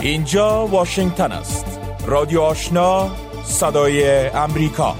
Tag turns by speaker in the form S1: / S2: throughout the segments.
S1: اینجا واشنگتن است. رادیو آشنا، صدای امریکا.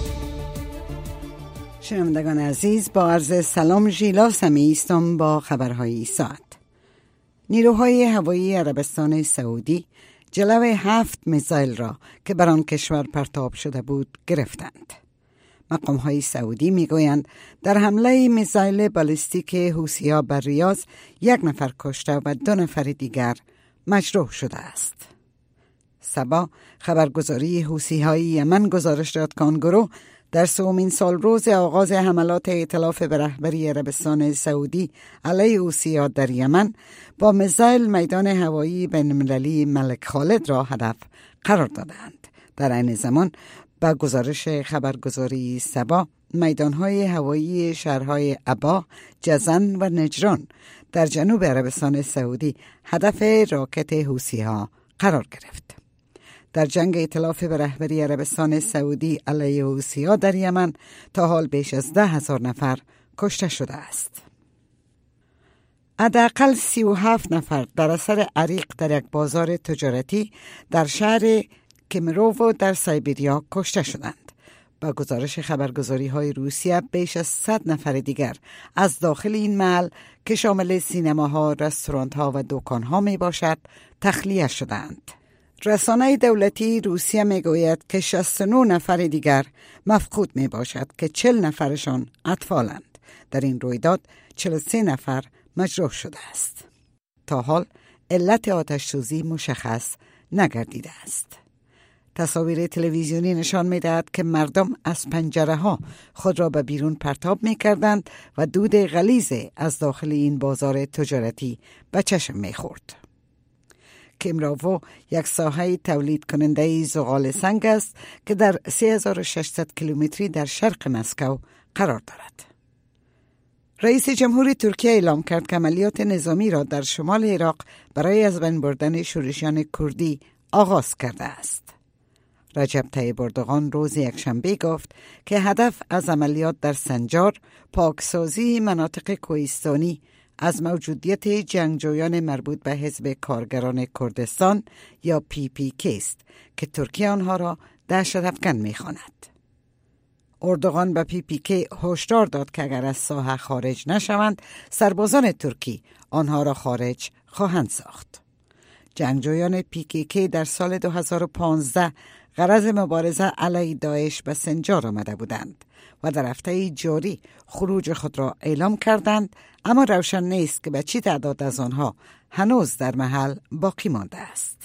S2: شنوندگان عزیز، با عرض سلام ژیلا سمی هستم با خبرهای ساعت. نیروهای هوایی عربستان سعودی جلو 7 میزایل را که بر آن کشور پرتاب شده بود گرفتند. مقام‌های سعودی میگویند در حمله میزایل بالستیک حوثی‌ها بر ریاض 1 نفر کشته و 2 نفر دیگر مجروح شده است. سبا خبرگزاری حوثی‌های یمن گزارش داد که آن گروه در 3مین سالروز آغاز حملات ائتلاف به رهبری عربستان سعودی علیه حوثی‌ها در یمن با میزایل میدان هوایی بین‌المللی ملک خالد را هدف قرار دادند. در عین زمان با گزارش خبرگزاری سبا میدانهای هوایی شهرهای ابا، جزن و نجران در جنوب عربستان سعودی هدف راکت حوثی‌ها قرار گرفت. در جنگ ائتلاف به رهبری عربستان سعودی علیه حوثی‌ها در یمن تا حال بیش از 10,000 نفر کشته شده است. حداقل 37 نفر در اثر عریق در یک بازار تجارتی در شهر کمیروو در سایبریا کشته شدند. با گزارش خبرگزاری‌های روسیه بیش از 100 نفر دیگر از داخل این محل که شامل سینماها، رستوران‌ها و دکان‌ها می باشد تخلیه شدند. رسانه دولتی روسیه می گوید که 69 نفر دیگر مفقود می باشد که 40 نفرشان اطفالند. در این رویداد 43 نفر مجروح شده است. تا حال علت آتش‌سوزی مشخص نگردیده است. تصاویر تلویزیونی نشان می‌دهد که مردم از پنجره‌ها خود را به بیرون پرتاب می‌کردند و دود غلیظ از داخل این بازار تجارتی به چشم می‌خورد. کمیروو یک ساحه تولید کننده زغال سنگ است که در 3600 کیلومتری در شرق مسکو قرار دارد. رئیس جمهور ترکیه اعلام کرد که عملیات نظامی را در شمال عراق برای از بین بردن شورشیان کردی آغاز کرده است. رجب طیب اردوغان روز یکشنبه گفت که هدف از عملیات در سنجار پاکسازی مناطق کوهستانی از موجودیت جنگجویان مربوط به حزب کارگران کردستان یا PPK است که ترکیه آنها را دهشت‌افکن می‌خواند. اردوغان به PPK هشدار داد که اگر از ساحه خارج نشوند سربازان ترکی آنها را خارج خواهند ساخت. جنگجویان PKK در سال 2015 غرض مبارزه علیه داعش به سنجار آمده بودند و در هفته جاری خروج خود را اعلام کردند، اما روشن نیست که به چه تعداد از آنها هنوز در محل باقی مانده است.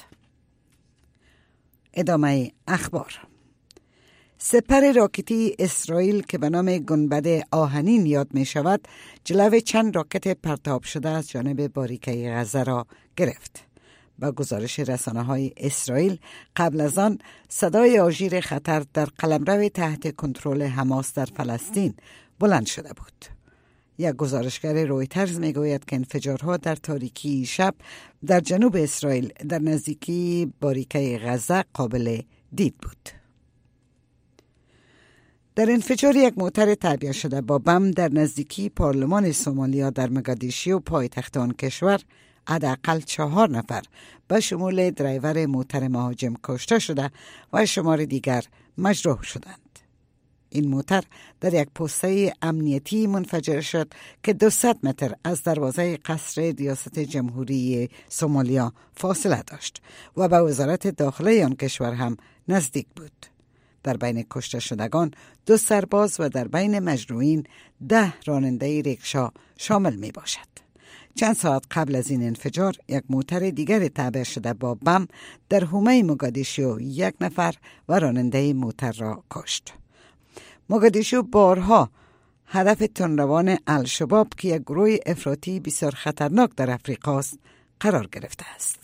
S2: ادامه اخبار. سپر راکتی اسرائیل که به نام گنبد آهنین یاد می شود جلو چند راکت پرتاب شده از جانب باریکه غزه را گرفت. با گزارش رسانه‌های اسرائیل قبل از آن صدای آژیر خطر در قلمرو تحت کنترل حماس در فلسطین بلند شده بود. یک گزارشگر رویترز میگوید که انفجارها در تاریکی شب در جنوب اسرائیل در نزدیکی باریکه غزه قابل دید بود. در انفجار یک موتر تعبیه شده با بم در نزدیکی پارلمان سومالیا در مگادیشو پایتخت آن کشور حداقل 4 نفر به شمول درایور موتر مهاجم کشته شده و شمار دیگر مجروح شدند. این موتر در یک پوسته امنیتی منفجر شد که 200 متر از دروازه قصر ریاست جمهوری سومالیا فاصله داشت و به وزارت داخله آن کشور هم نزدیک بود. در بین کشته شدگان 2 سرباز و در بین مجروحین 10 راننده ریکشا شامل می باشد. چند ساعت قبل از این انفجار یک موتر دیگر تعبیه شده با بم در حومه موگادیشو 1 نفر و راننده موتر را کشت. موگادیشو بارها هدف تندروان الشباب که یک گروه افراطی بسیار خطرناک در افریقا است قرار گرفته است.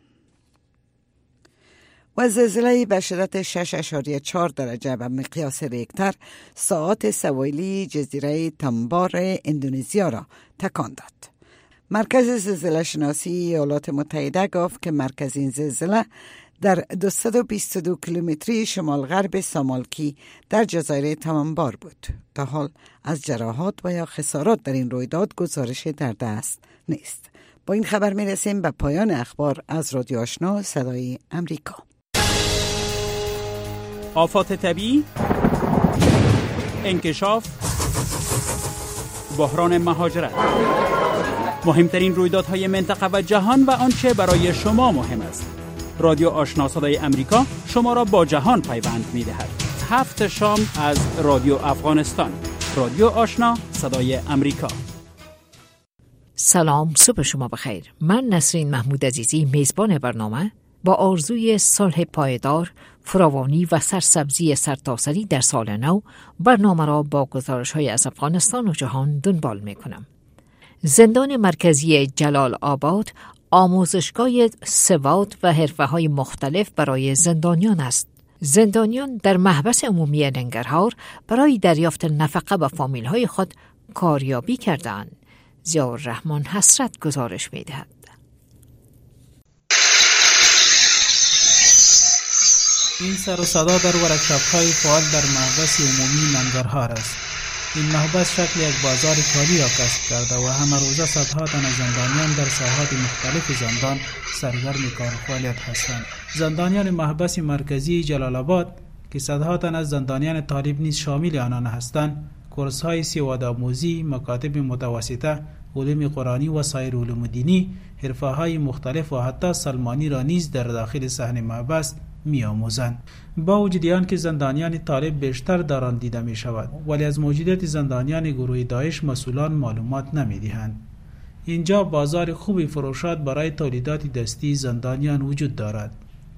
S2: و زلزله به شدت 6.4 درجه به مقیاس ریکتر ساعات سواحلی جزیره تامبار اندونزیا را تکان داد. مرکز زلزله شناسی ایالات متحده گفت که مرکز این زلزله در 222 کیلومتری شمال غرب سامالکی در جزایر تامبار بود. تا حال از جراحات و یا خسارات در این رویداد گزارش در دست نیست. با این خبر میرسیم به پایان اخبار از رادیو آشنا صدای امریکا.
S3: آفات طبیعی، انکشاف، بحران مهاجرت، مهمترین رویدادهای منطقه و جهان و آنچه برای شما مهم است. رادیو آشنا صدای امریکا شما را با جهان پیوند می‌دهد. 7 شام از رادیو افغانستان. رادیو آشنا صدای امریکا.
S4: سلام، صبح شما بخیر. من نسرین محمود عزیزی میزبان برنامه با آرزوی صلح پایدار، فراوانی و سرسبزی سرتاسری در سال نو برنامه را با گزارش‌های از افغانستان و جهان دنبال می‌کنم. زندان مرکزی جلال آباد آموزشگاه سواد و حرفه‌های مختلف برای زندانیان است. زندانیان در محبس عمومی ننگرهار برای دریافت نفقه و فامیل‌های خود کاریابی کردند. ضیاءالرحمن حسرت گزارش می‌دهد.
S5: این سر و صدا در ورکشاپ‌های فعال در محبس عمومی ننگرهار است. این محبس شکل یک بازار کاری را کسب کرده و همه روزه صدها تن از زندانیان در ساحات مختلف زندان سرگرم کار و فعالیت هستند. زندانیان محبس مرکزی جلال آباد که صدها تن از زندانیان طالب نیز شامل آنان هستند، کورس‌های سوادآموزی، مکاتب متوسطه، علوم قرآنی و سایر علوم دینی، حرفه‌های مختلف و حتی سلمانی را نیز در داخل صحن محبس می‌آموزند. با وجود آنکه زندانیان طالب بیشتر در آن دیده می‌شود، ولی از موجودیت زندانیان گروه داعش مسئولان معلومات نمی‌دهند. اینجا بازار خوبی فروشات برای تولیدات دستی زندانیان وجود دارد.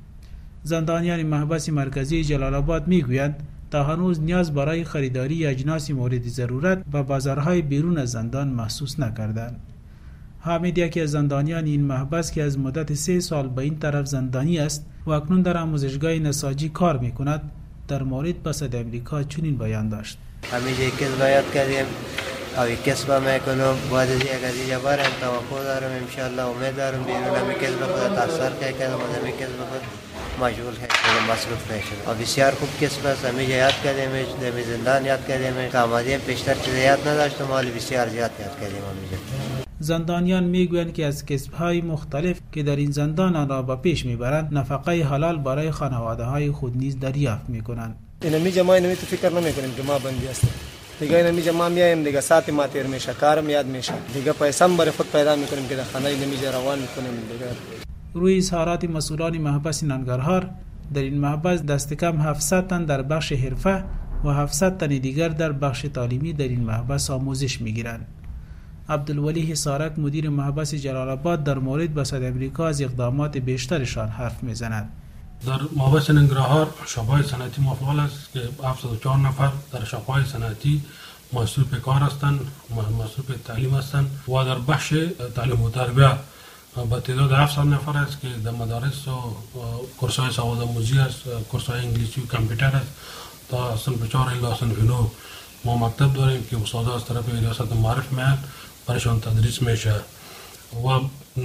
S5: زندانیان محبس مرکزی جلال آباد می‌گویند تا هنوز نیاز برای خریداری اجناس مورد ضرورت و بازارهای بیرون از زندان محسوس نکردند. حامد یکی از زندانیان این محبس که از مدت 3 سال به این طرف زندانی است و اکنون در آموزشگاه نساجی کار می‌کند، در مورد بسد امریکا چنین بیان داشت:
S6: همیشه کسب یاد کردیم او کسب میکنم، بعد از یک از اینجا برم توقع دارم، انشالله امید دارم بیرون همی کسب خود تاثیر کردم و همی کسب خود مشغول کردم، مصروف نشدم و بسیار خوب کسب است. همیشه یاد کردیم، در زندان یاد کردیم که آمدیم پیشتر چیز یاد نداشتم ولی بسیار زیاد یاد کردیم. همیشه
S5: زندانیان میگویند که از کسب‌های مختلف که در این زندان آن را به پیش میبرند نفقه حلال برای خانواده‌های خود نیز دریافت میکنند.
S7: اینمیجا ما اینمی تو فکر نمیکنیم که ما بندی هستیم. دیگه اینمیجا ما میایم دیگه ساعت ما تیر میشه، کارم یاد میشه، دیگه پیسه هم برای خود پیدا میکنیم که در خانه اینمیجا روان میکنیم دیگه.
S5: روی اظهارات مسئولان محبس ننگرهار، در این محبس دست کم 700 تن در بخش حرفه و 700 تن دیگر در بخش تعلیمی در این محبس آموزش میگیرند. عبدالولی حصارک مدیر محبس جلال آباد در مورد بسد امریکا از اقدامات بیشترشان حرف میزند.
S8: در محبس ننگرهار شعبه‌های صنعتی مفعول است که 704 نفر در شعبه‌های صنعتی مصروف کار هستند، مصروف تعلیم هستند و در بخش تعلیم و تربیت با تعداد 700 نفر است که در مدارس و کورس‌های سوادآموزی است، کورس‌های انگلیسی و کامپیوتر است. تا صنف 4 الی صنف 9 ما مکتب داریم که استادا از طرف ریاست معرف میاد، برایشان تدریس میشه و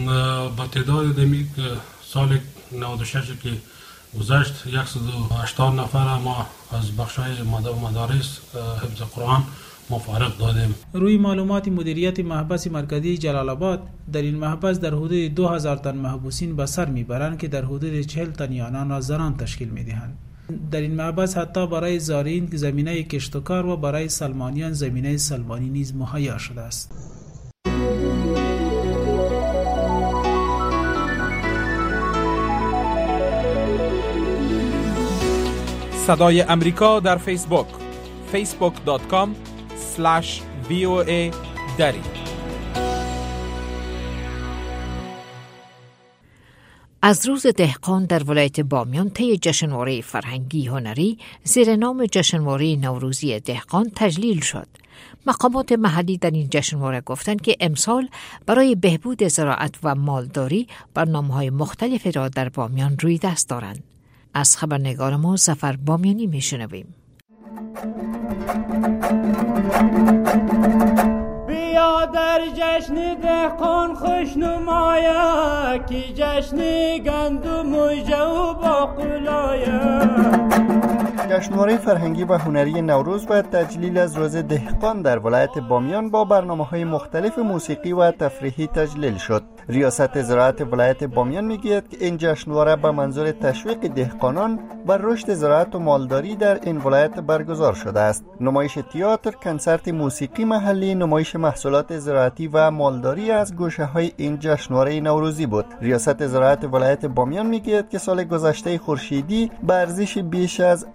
S8: با تعداد دمی سال 96 که گذشت 180 نفر ما از بخش‌های مدارس حفظ قرآن مفارق دادیم.
S5: روی معلومات مدیریت محبس مرکزی جلال آباد، در این محبس در حدود 2000 تن محبوسین به سر میبرند که در حدود 40 تن آنان را زنان تشکیل میدهند. در این محبس حتی برای زائرین زمینه کشت و کار و برای سلمانیان زمینه سلمانی نیز مهیا شده است.
S1: صدای امریکا در فیسبوک facebook.com/VOA دری.
S4: از روز دهقان در ولایت بامیان طی جشنواره فرهنگی هنری زیر نام جشنواره نوروزی دهقان تجلیل شد. مقامات محلی در این جشنواره گفتند که امسال برای بهبود زراعت و مالداری برنامه‌های مختلفی را در بامیان روی دست دارند. از خبرنگار ما ظفر بامیانی میشنویم.
S9: بیا در جشن دهقان خوش نمایا کی جشن گندم و جو باقلایا
S10: جشنواره فرهنگی و هنری نوروز و تجلیل از روز دهقان در ولایت بامیان با برنامه‌های مختلف موسیقی و تفریحی تجلیل شد. ریاست زراعت ولایت بامیان میگوید که این جشنواره به منظور تشویق دهقانان و رشد زراعت و مالداری در این ولایت برگزار شده است. نمایش تئاتر، کنسرت موسیقی محلی، نمایش محصولات زراعتی و مالداری از گوشه‌های این جشنواره نوروزی بود. ریاست زراعت ولایت بامیان میگوید که سال گذشته خورشیدی به ارزش بیش از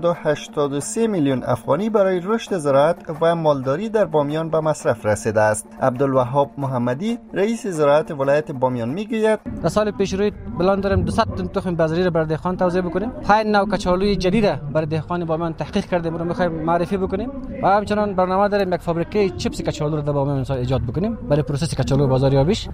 S10: 383 میلیون افغانی برای رشد زراعت و مالداری در بامیان به مصرف رسیده است. عبدالوهاب محمدی رئیس زراعت ولایت بامیان میگوید
S11: در سال پیش روی بلان داریم 200 تن تخم بذری را بر دهقان توزیع بکنیم. 5 نوع کچالوی جدید برای دهقان بامیان تحقیق کردیم، رو می‌خوایم معرفی بکنیم و همچنان برنامه داریم یک فابریکه چیپس کچالو را در بامیان ایجاد بکنیم برای پروسس کچالو بازاریابیش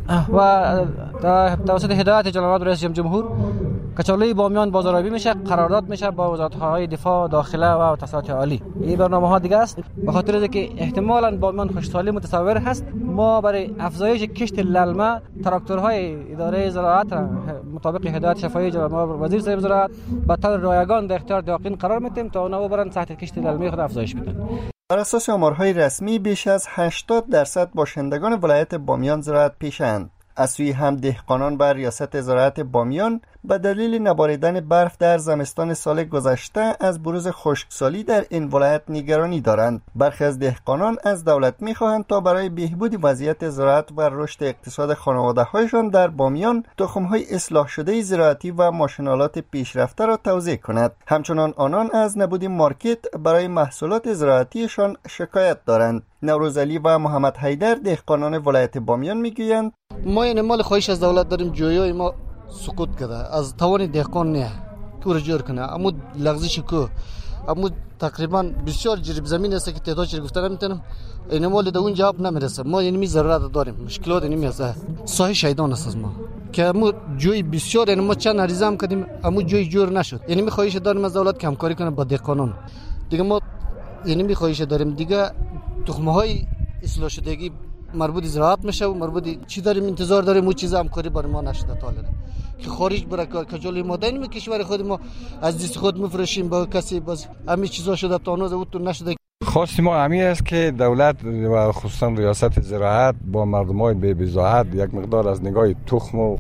S11: و توسط هدایت جناب رئیس جمهور کچالوی بامیان بازاریابی میشه، قرارداد میشه با وزارت‌های دفاع، داخله و تاسیسات عالی. این برنامه‌ها دیگه است به خاطر اینکه احتمالاً بامیان خوشحالی متصور هست. ما برای افزایش کشت للمه تراکتورهای اداره زراعت مطابق هدایت شفاهی جناب وزیر صاحب زراعت به طور رایگان در اختیار دهقان قرار میدیم تا اونها برن سطح کشت للمه خود افزایش بدن.
S10: بر اساس آمارهای رسمی بیش از 80% باشندگان ولایت بامیان زراعت پیشند. از سوی هم دهقانان بر ریاست زراعت بامیان به دلیل نباریدن برف در زمستان سال گذشته از بروز خشکسالی در این ولایت نگرانی دارند. برخی از دهقانان از دولت می‌خواهند تا برای بهبود وضعیت زراعت و رشد اقتصاد خانواده‌هایشان در بامیان تخم‌های اصلاح شده زراعتی و ماشین‌آلات پیشرفته را توزیع کند. همچنان آنان از نبود مارکت برای محصولات زراعتیشان شکایت دارند. نوروز علی و محمد حیدر دهقانان ولایت بامیان میگویند
S12: ما این مال خواهش از دولت داریم، جویای ما سقوط کرده، از توان دهقان نه کور جور کنه، اما لغزش کو، اما تقریبا بسیار جریب زمین است که تعدادش گفته نمیتونم، این مال در اون جواب نمیرسه. ما یعنی ضرورت داریم، مشکلات نمی است، سایه شیطان است از ما که اما جوی بسیار، یعنی ما چند عریضه هم کردیم اما جوی جور نشد. یعنی می خواهش داریم از دولت که همکاری کنه با دهقانان دیگه. ما یعنی می خواهش داریم دیگه تخم‌های اصلاح شدگی مربوط زراعت میشه و مربوط چی داریم انتظار داریم اون چیزا همکاری برای ما نشده تا الان که خارج برای کجای ما داریم کشور خود ما از دست خود میفروشیم با کسی، باز همین چیزا شده تا هنوز اون نشده.
S13: خواست ما همین است که دولت و خصوصا ریاست زراعت با مردمای بی بضاعت یک مقدار از نگاه تخم و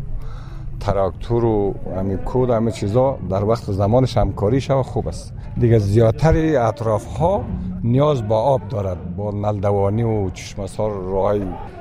S13: تراکتور و همین کود همین چیزا در وقت زمانش همکاری شود خوب است. دیگه زیادتر اطراف ها نیاز با آب دارد، با نلدوانی و چشمه‌سار راهی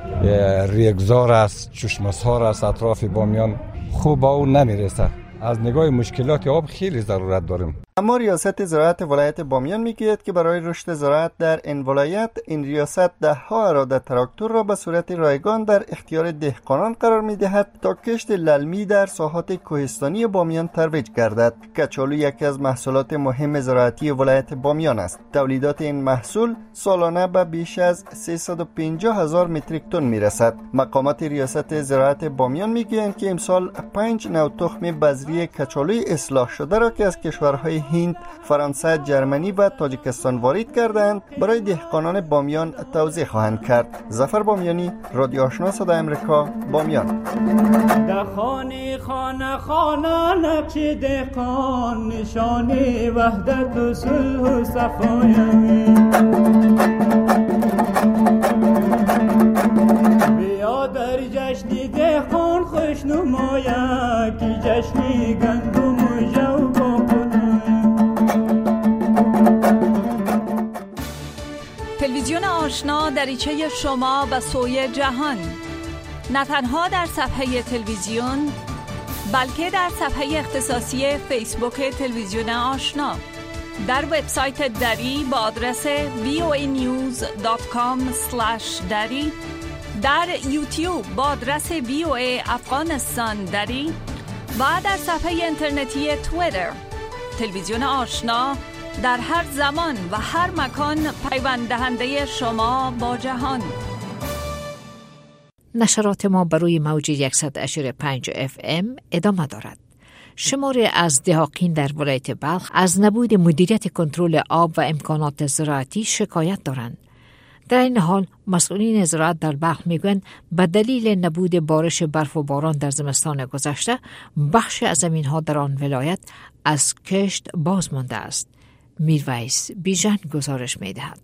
S13: ریگزار است، چشمه‌سار است، اطراف بامیان خوب با اون نمیرسه. از نگاه مشکلات آب خیلی ضرورت داریم.
S10: اما ریاست زراعت ولایت بامیان میگوید که برای رشد زراعت در این ولایت این ریاست ده‌ها اراده تراکتور را به صورت رایگان در اختیار دهقانان قرار میدهد تا کشت للمی در ساحات کوهستانی بامیان ترویج گردد. کچالو یکی از محصولات مهم زراعتی ولایت بامیان است. تولیدات این محصول سالانه به بیش از 350,000 متریک تن میرسد. مقامات ریاست زراعت بامیان میگویند که امسال 5 نوع تخم بذری کچالوی اصلاح شده را که از کشورهای هند، فرانسه، جرمنی و تاجیکستان وارد کردند برای دهقانان بامیان توزیع خواهند کرد. ظفر بامیانی، رادیو آشنا صدای امریکا، بامیان.
S9: در خانه خانه نقش دهقان، نشانه وحدت و صلح و صفای. بیا در جشن دهقان خوشنمایا که جشن گندم و جو
S14: تلویزیون آشنا دریچه شما به سوی جهان، نه تنها در صفحه تلویزیون بلکه در صفحه اختصاصی فیسبوک تلویزیون آشنا، در وبسایت دری با آدرس voanews.com/dari، در یوتیوب با آدرس VOA افغانستان دری و در صفحه اینترنتی توییتر. تلویزیون آشنا در هر زمان و هر مکان پیوند دهنده شما با جهان.
S4: نشرات ما بر روی موج 100.5 FM ادامه دارد. شماری از دهقان در ولایت بلخ از نبود مدیریت کنترل آب و امکانات زراعتی شکایت دارند. در این حال مسئولین زراعت در بلخ میگویند به دلیل نبود بارش برف و باران در زمستان گذشته بخش از زمین‌ها در آن ولایت از کشت باز مانده است. میرویس بیژن گزارش می‌دهد.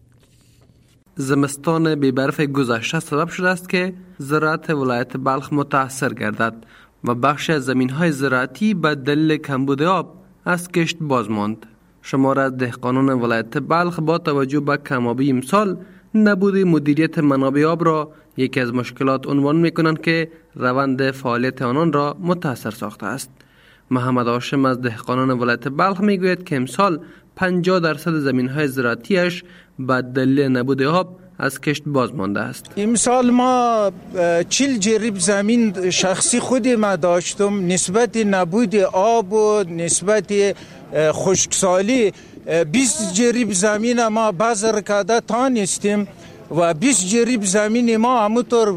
S15: زمستان بی‌برف گذشته سبب شده است که زراعت ولایت بلخ متاثر گردد و بخش از زمین‌های زراعتی به دلیل کمبود آب از کشت باز ماند. شمار از دهقانان ولایت بلخ با توجه به کم‌آبی امسال نبود مدیریت منابع آب را یکی از مشکلات عنوان می‌کنند که روند فعالیت آنان را متاثر ساخته است. محمد هاشم از دهقانان ولایت بلخ میگوید که امسال 50% زمین‌های زراعتیش به دلیل نبود آب از کشت باز مانده است.
S16: امسال ما 40 جریب زمین شخصی خود ما داشتم. نسبت نبود آب و نسبت خشکسالی 20 جریب زمین ما بذر کرده تانستیم و 20 جریب زمین ما همونطور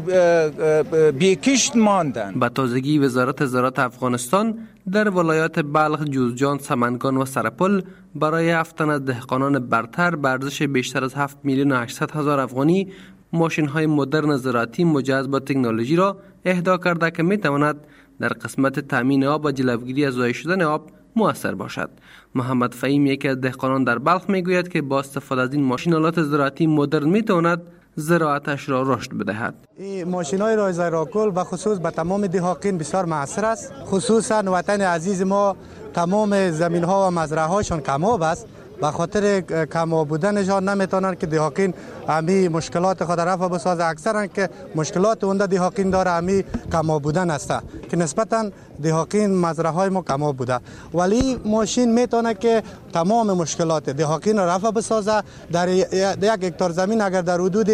S16: بیکشت ماندن.
S15: به تازگی وزارت زراعت افغانستان در ولایات بلخ، جوزجان، سمنگان و سرپل برای هفتن از دهقانان برتر به ارزش بیشتر از 7,800,000 افغانی ماشین‌های مدرن زراعتی مجهز با تکنولوژی را اهدا کرده که می‌تواند در قسمت تامین آب و جلوگیری از ضایع شدن آب مؤثر باشد. محمد فهیم یکی از دهقانان در بلخ میگوید که با استفاده از این ماشین‌آلات زراعتی مدرن می‌تواند زراعتش را رشد بدهد.
S17: این ماشین‌های رایزه راکل به خصوص به تمام دهقان بسیار موثر است. خصوصا وطن عزیز ما تمام زمین‌ها و مزرعه‌هاشون کم‌آب است. به خاطر کم‌آب بودنشان نمیتونن که دهقان امی مشکلات خود رفع بسازه. اکثرا که مشکلات اونده دهقان داره امی کم‌آب بودن است که نسبتا دهقان مزرعه‌های ما کم‌آب بوده، ولی ماشین میتونه که تمام مشکلات دهقان را رفع بسازه. در 1 هکتار زمین اگر در حدود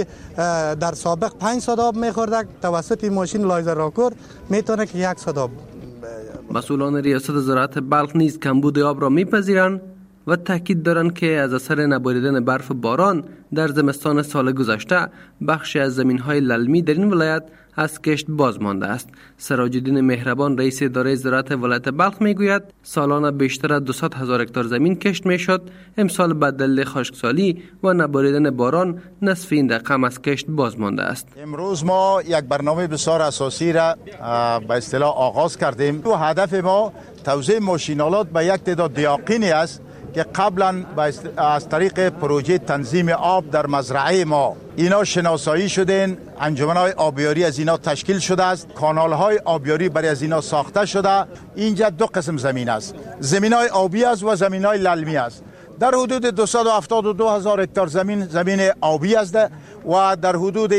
S17: در سابق 500 آب میخورد، توسط ماشین لایزر راکور میتونه که 100 آب.
S15: مسئولان ریاست زراعت بلخ نیز کمبود آب را میپذیرند و تاکید دارند که از اثر نباریدن برف باران در زمستان سال گذشته بخشی از زمین‌های للمی در این ولایت از کشت باز مانده است. سراج الدین مهربان رئیس اداره زراعت ولایت بلخ میگوید سالانه بیشتر از 200,000 هکتار زمین کشت میشد. امسال به دلیل خشکسالی و نباریدن باران نصف این رقم از کشت باز مانده است.
S18: امروز ما یک برنامه بسیار اساسی را به اصطلاح آغاز کردیم. و هدف ما توزیع ماشین‌آلات به یک تعداد دهقانی است که قبلا از طریق پروژه تنظیم آب در مزرعه ما اینا شناسایی شدن، انجمن‌های آبیاری از اینا تشکیل شده است، کانال‌های آبیاری برای از اینا ساخته شده. اینجا 2 قسم زمین است، زمین‌های آبی است و زمین‌های للمی است. در حدود 272,000 هکتار زمین آبی است و در حدود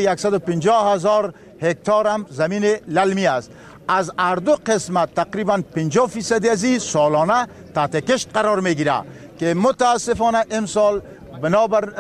S18: 150,000 هکتار هم زمین للمی است. از هر دو قسمت تقریبا 50% از این سالانه تحت کشت قرار میگیره که متاسفانه امسال بنابر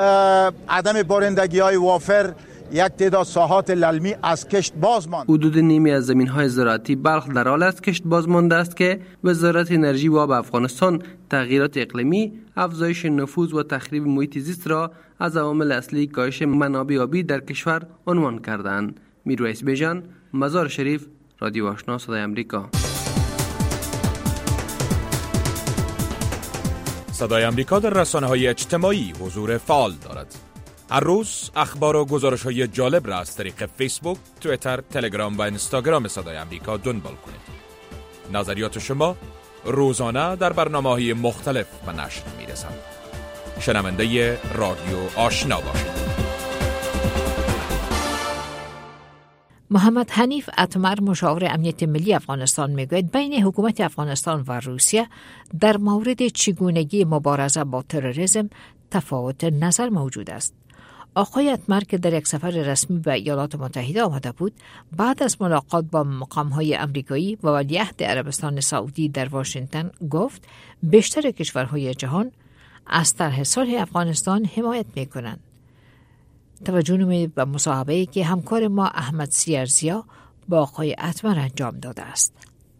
S18: عدم بارندگی‌های وافر یک تعداد ساحات للمی از کشت باز ماند.
S15: حدود نیمی از زمین‌های زراعتی بلخ در حال از کشت باز مانده است که وزارت انرژی و آب افغانستان تغییرات اقلیمی، افزایش نفوذ و تخریب محیط زیست را از عوامل اصلی کاهش منابع آبی در کشور عنوان کردند. میرویس بیژن، مزار شریف، رادیو آشنا صدای امریکا.
S1: صدای امریکا در رسانه‌های اجتماعی حضور فعال دارد. هر روز اخبار و گزارش‌های جالب را از طریق فیسبوک، توییتر، تلگرام و اینستاگرام صدای امریکا دنبال کنید. نظریات شما روزانه در برنامه‌های مختلف به نشر می‌رسند. شنونده رادیو آشنا باشید.
S4: محمد حنیف اتمر مشاور امنیت ملی افغانستان میگوید بین حکومت افغانستان و روسیه در مورد چگونگی مبارزه با تروریسم تفاوت نظر موجود است. آقای اتمر که در یک سفر رسمی به ایالات متحده آمده بود، بعد از ملاقات با مقام‌های آمریکایی و ولیعهد عربستان سعودی در واشنگتن گفت بیشتر کشورهای جهان از طرح صلح افغانستان حمایت می‌کنند. توجه نمودید به مصاحبه‌ای که همکار ما احمد سیرزیا با آقای اتمر انجام داده است.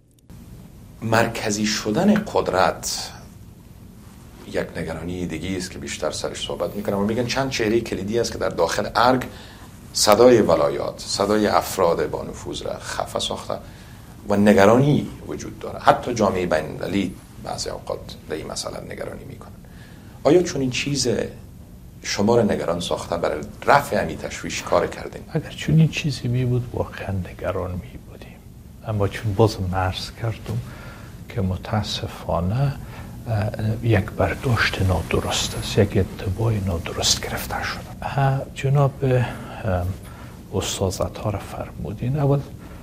S19: مرکزی شدن قدرت یک نگرانی دیگه است که بیشتر سرش صحبت میکنم و میگن چند چهره کلیدی است که در داخل ارگ صدای ولایات، صدای افراد با نفوذ را خفه ساخته و نگرانی وجود داره. حتی جامعه بین‌المللی بعضی اوقات به این مسئله نگرانی میکنن. آیا چون این چیز شما را نگران ساخته برای رفع همی تشویش کار کردیم؟
S20: اگر چون این چیزی می بود واقعا نگران می بودیم، اما چون باز مرز کردم که متاسفانه یک برداشت نادرست است، یک اتباع نادرست گرفته شده. جناب استاد عطار فرمودین، اول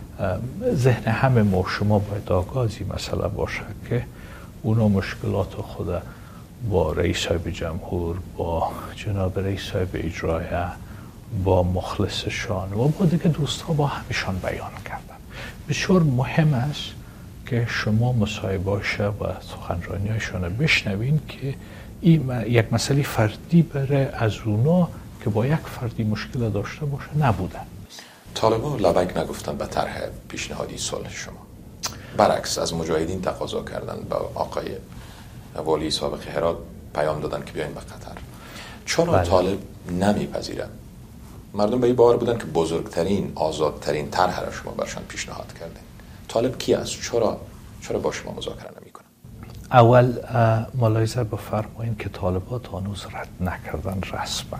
S20: ذهن همه ما شما باید آگاهی مسئله باشه که اونا مشکلات خود با رئیس صاحب جمهور، با جناب رئیس صاحب اجرایه، با مخلصشان و با دیگه دوستها با همشان بیان کردن. بسیار مهم است که شما مصاحبه‌اش و سخنرانی‌هاشون رو بشنوین که این یک مسئله فردی بره از اونا که با یک فردی مشکل داشته باشه نبودن.
S19: طالبان لبک نگفتن به طرح پیشنهادی صلح شما، برعکس از مجاهدین تقاضا کردن، با آقای والی سابق هرات پیام دادن که بیاین به قطر. چرا طالب نمیپذیرن؟ مردم به این باور بودن که بزرگترین، آزادترین طرح را شما برشان پیشنهاد کردین. طالب کی است؟ چرا با شما مذاکره نمیکنه؟
S20: اول ملاحظه بفرمایین که طالبات هنوز رد نکردن رسما،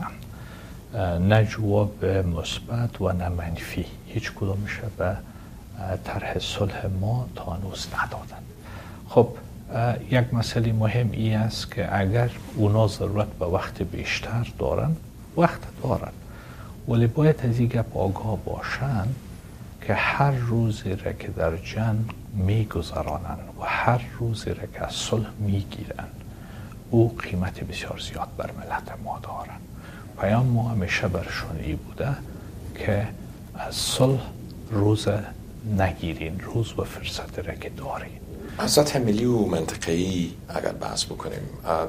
S20: نه جواب مثبت و نه منفی، هیچ کدومش به طرح صلح ما تا هنوز ندادن. خب یک مسئله مهم این است که اگر اونا ضرورت به وقت بیشتر دارن، وقت دارن، ولی باید از این گپ آگاه باشن که هر روزی را که در جنگ میگذرانن و هر روزی را که از صلح میگیرن او قیمت بسیار زیاد بر ملت ما دارن. پیام ما همیشه برشون ای بوده که از صلح روز نگیرین، روز و فرصت را که دارین.
S19: از سطح ملی و منطقه‌ای اگر بحث بکنیم،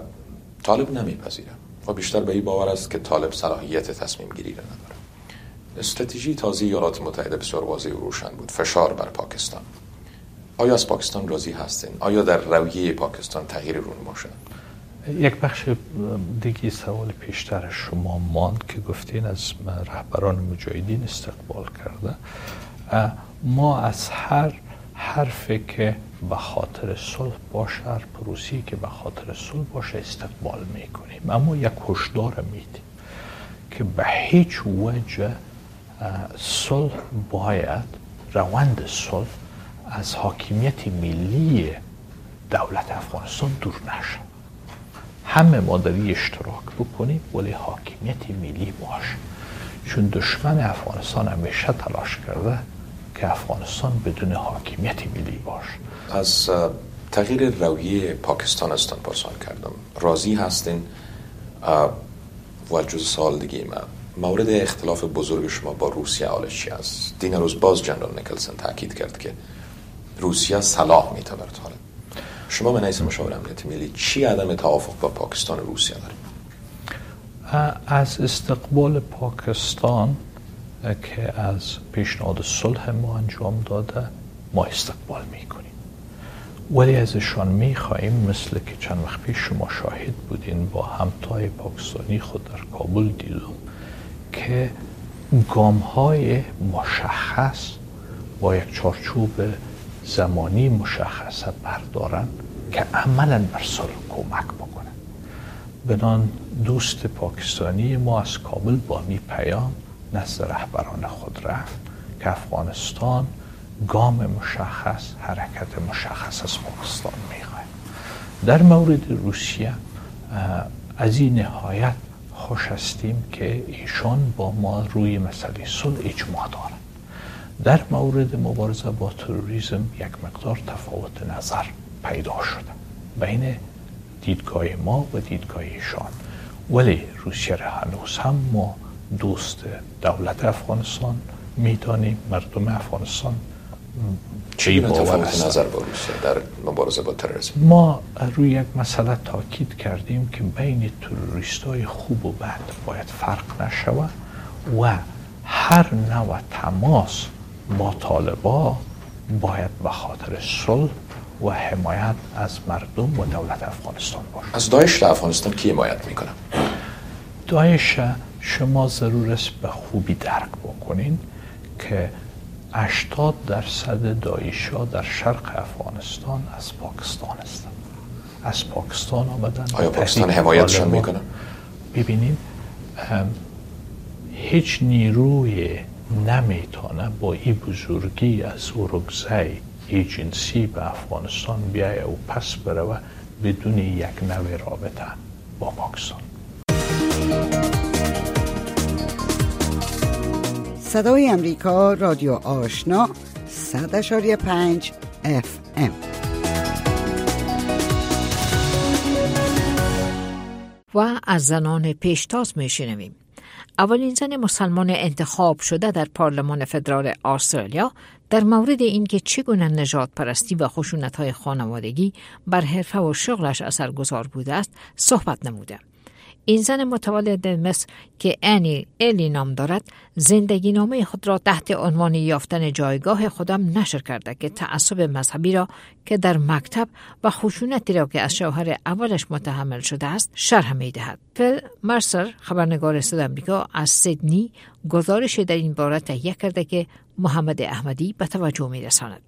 S19: طالب نمیپذیره و بیشتر به این باور است که طالب صلاحیت تصمیم گیری را نداره. استراتژی تازه ایالات متحده بسیار واضح و روشن بود، فشار بر پاکستان. آیا از پاکستان راضی هستین؟ آیا در رویه پاکستان تغییر رونما شد؟
S20: یک بخش دیگه سوال پیشتر شما ماند که گفتین از رهبران مجاهدین استقبال کرده. ما از هر حرفی که به خاطر صلح باشه، هر پروسی که به خاطر صلح باشه استقبال میکنیم، اما یک هشدار میدیم که به هیچ وجه صلح باید، روند صلح از حاکمیت ملی دولت افغانستان دور نشه. همه ما در این اشتراک بکنیم ولی حاکمیت ملی باشه، چون دشمن افغانستان همیشه تلاش کرده که افغانستان بدون حاکمیت ملی باشه.
S19: از تغییر رویه پاکستان استان پرسان کردم، راضی هستین؟ و جز سال دیگه مورد اختلاف بزرگ شما با روسیه حالش چی است؟ دین روز باز جنرال نیکلسن تاکید کرد که روسیه صلاح میته بر طالب. شما به حیث مشاور امنیت ملی چی عدم توافق با پاکستان و روسیه دارید؟
S20: از استقبال پاکستان که از پیشنهاد صلح ما انجام داده ما استقبال میکنیم، ولی ازشان میخواهیم مثل که چند وقت پیش شما شاهد بودین با همتای پاکستانی خود در کابل دیدم که گام‌های مشخص با یک چارچوب زمانی مشخص بردارن که عملاً بر صلح کمک بکنن. بنان دوست پاکستانی ما از کابل با می پیام نزد رهبران خود رفت که افغانستان گام مشخص، حرکت مشخص از پاکستان میخواد. در مورد روسیه از این نهایت خوش هستیم که ایشان با ما روی مسئله صلح اجماع دارند. در مورد مبارزه با تروریسم یک مقدار تفاوت نظر پیدا شده بین دیدگاه ما و دیدگاه ایشان، ولی روسیه را هنوز هم ما دوست دولت افغانستان میدانیم. مردم افغانستان
S19: چی تفاوت نظر با روسیه در مبارزه با تروریسم؟
S20: ما روی یک مسئله تاکید کردیم که بین تروریستای خوب و بد باید فرق نشود و هر نوع تماس با طالبا باید به خاطر صلح و حمایت از مردم و دولت افغانستان باشه.
S19: از داعش در افغانستان کی حمایت میکنه؟
S20: داعش شما ضرور است به خوبی درک بکنین که 80% داعش‌ها در شرق افغانستان از پاکستان هستند. از پاکستان آمدن.
S19: آیا پاکستان حمایتشان میکنه؟
S20: ببینید هیچ نیروی نمیتونه با این بزرگی از اورگزای ایجنسی به افغانستان بیایه و پس بره و بدون یک نوع رابطه با پاکستان.
S2: صدای امریکا، رادیو آشنا، 100.5 FM.
S4: و از زنان پیشتاز میشنویم. اولین زن مسلمان انتخاب شده در پارلمان فدرال استرالیا در مورد اینکه چگونه نژاد پرستی و خشونت‌های خانوادگی بر حرفه و شغلش اثرگذار بوده است صحبت نموده. این زن متولد مصر که انی الی نام دارد زندگی نامه خود را تحت عنوان یافتن جایگاه خودم نشر کرده که تعصب مذهبی را که در مکتب و خشونتی را که از شوهر اولش متحمل شده است شرح می دهد. فیل مرسر خبرنگار صدای آمریکا از سیدنی گزارش در این باره تهیه کرده که محمد احمدی به توجه می رساند.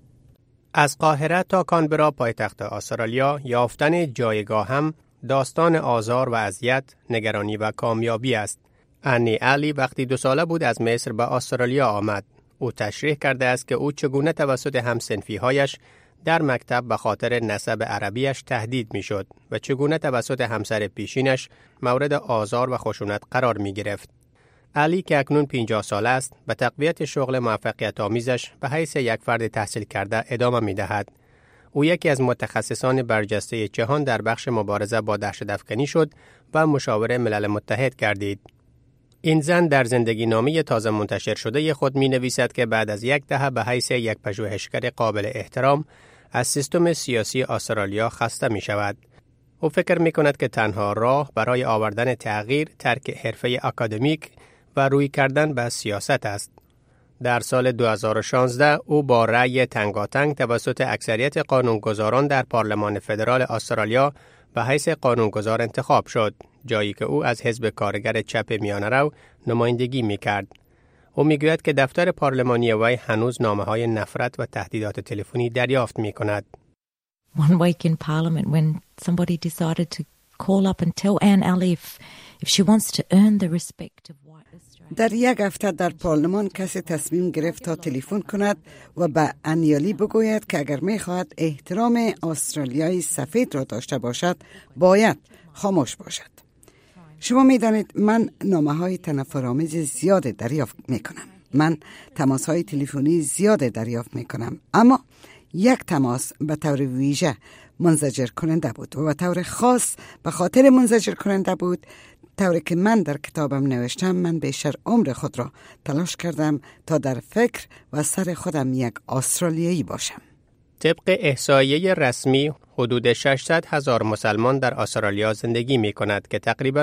S21: از قاهره تا کانبرا پایتخت استرالیا یافتن جایگاه هم داستان آزار و اذیت، نگرانی و کامیابی است. انی الی وقتی 2 ساله بود از مصر به استرالیا آمد. او تشریح کرده است که او چگونه توسط همسنفی‌هایش در مکتب به خاطر نسب عربیش تهدید می‌شد و چگونه توسط همسر پیشینش مورد آزار و خشونت قرار می‌گرفت. الی که اکنون 50 ساله است، به تقویت شغل موفقیت آمیزش به حیث یک فرد تحصیل کرده ادامه می‌دهد. او یکی از متخصصان برجسته جهان در بخش مبارزه با دهشت‌افکنی شد و مشاور ملل متحد گردید. این زن در زندگی نامه تازه منتشر شده خود می نویسد که بعد از 10 دهه به حیث یک پژوهشگر قابل احترام از سیستم سیاسی استرالیا خسته می شود. او فکر می کند که تنها راه برای آوردن تغییر ترک حرفه اکادمیک و روی کردن به سیاست است. در سال 2016 او با رأی تنگاتنگ توسط اکثریت قانونگذاران در پارلمان فدرال استرالیا به حیث قانونگذار انتخاب شد، جایی که او از حزب کارگر چپ میانه‌رو نمایندگی می‌کرد. او می‌گوید که دفتر پارلمانی وی هنوز نامه‌های نفرت و تهدیدات تلفنی دریافت می‌کند.
S22: One week in Parliament when somebody decided to call up and tell Anne Ali if she wants to earn the respect of
S2: در یک هفته در پارلمان کسی تصمیم گرفت تا تلفن کند و به انیالی بگوید که اگر می‌خواهد احترام استرالیای سفید را داشته باشد باید خاموش باشد. شما می‌دانید من نامه‌های تنفرآمیز زیاد دریافت می‌کنم. من تماس‌های تلفنی زیاد دریافت می‌کنم، اما یک تماس به طور ویژه منزجر کننده بود و به طور خاص به خاطر منزجر کننده بود طوری که من در کتابم نوشتم من بیشتر عمر خود را تلاش کردم تا در فکر و سر خودم یک استرالیایی باشم.
S21: طبق احصایه رسمی حدود 600,000 مسلمان در استرالیا زندگی می کند که تقریباً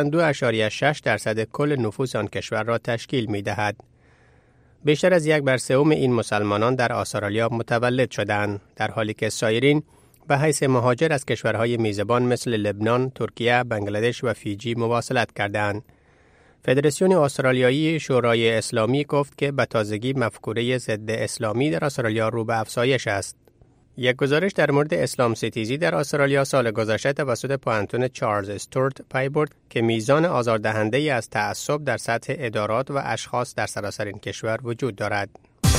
S21: 2.6% کل نفوس آن کشور را تشکیل می دهد. بیشتر از 1/3 این مسلمانان در استرالیا متولد شدند، در حالی که سایرین به حیث مهاجر از کشورهای میزبان مثل لبنان، ترکیه، بنگلادش و فیجی مواصلت کردند. فدراسیون استرالیایی شورای اسلامی گفت که به تازگی مفکوره ضد اسلامی در استرالیا رو به افزایش است. یک گزارش در مورد اسلام ستیزی در استرالیا سال گذشته توسط پوهنتون چارلز استورت پی برد که میزان آزاردهنده از تعصب در سطح ادارات و اشخاص در سراسر این کشور وجود دارد.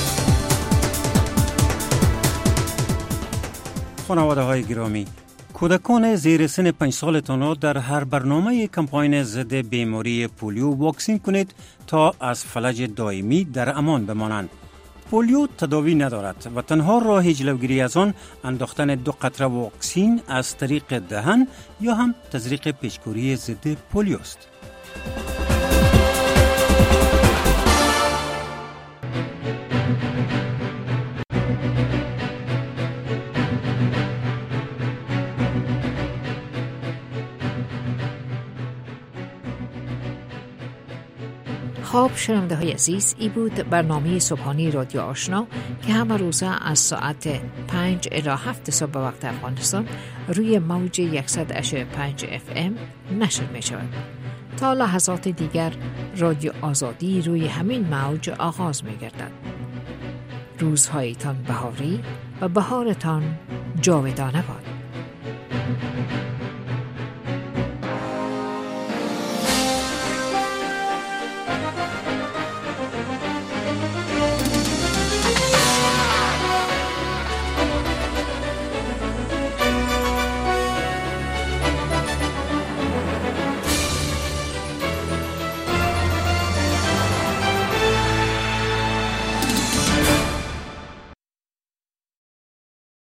S23: خانواده‌های گرامی، کودکان زیر سن 5 سالتان را در هر برنامه کمپاین ضد بیماری پولیو واکسین کنید تا از فلج دائمی در امان بمانند. پولیو تداوی ندارد و تنها راه جلوگیری از آن انداختن 2 قطره واکسین از طریق دهن یا هم تزریق پیچ‌کوری ضد پولیو است.
S4: خب شنونده های عزیز، ای بود برنامه صبحانی رادیو آشنا که همه روزه از ساعت 5 الی 7 صبح به وقت افغانستان روی موج 100.5 FM نشر می شود. تا لحظات دیگر رادیو آزادی روی همین موج آغاز می گردد. روزهایتان بهاری و بهارتان جاودانه باد.